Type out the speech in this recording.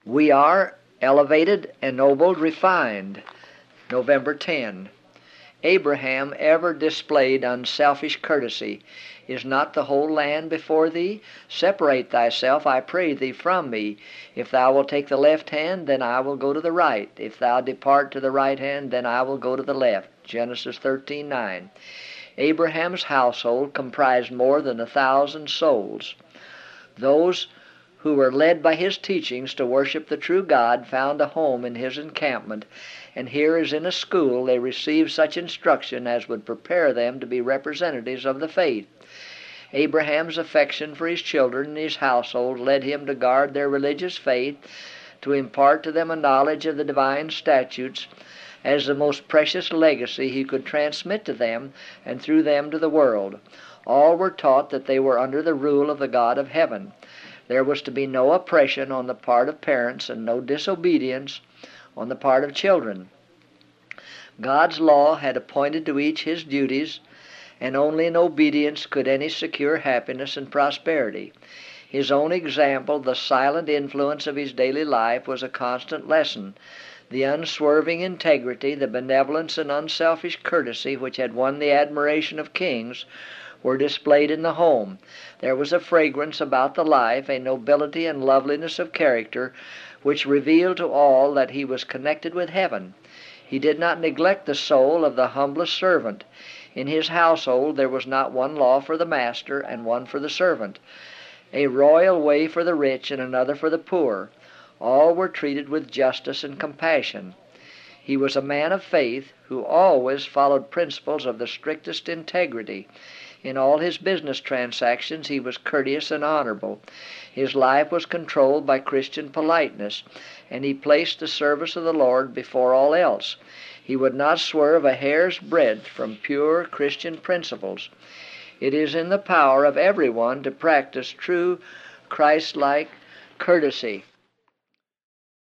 We are elevated, ennobled, refined. November 10. Abraham ever displayed unselfish courtesy. Is not the whole land before thee? Separate thyself, I pray thee, from me. If thou wilt take the left hand, then I will go to the right. If thou depart to the right hand, then I will go to the left. Genesis 13:9. Abraham's household comprised more than 1,000 souls. Those who were led by his teachings to worship the true God found a home in his encampment, and here as in a school they received such instruction as would prepare them to be representatives of the faith. Abraham's affection for his children and his household led him to guard their religious faith, to impart to them a knowledge of the divine statutes as the most precious legacy he could transmit to them and through them to the world. All were taught that they were under the rule of the God of heaven. There was to be no oppression on the part of parents and no disobedience on the part of children. God's law had appointed to each his duties, and only in obedience could any secure happiness and prosperity. His own example, the silent influence of his daily life, was a constant lesson. The unswerving integrity, the benevolence and unselfish courtesy which had won the admiration of kings were displayed in the home. There was a fragrance about the life, a nobility and loveliness of character, which revealed to all that he was connected with heaven. He did not neglect the soul of the humblest servant. In his household there was not one law for the master and one for the servant, a royal way for the rich and another for the poor. All were treated with justice and compassion. He was a man of faith who always followed principles of the strictest integrity. In all his business transactions he was courteous and honorable. His life was controlled by Christian politeness, and he placed the service of the Lord before all else. He would not swerve a hair's breadth from pure Christian principles. It is in the power of everyone to practice true Christ-like courtesy.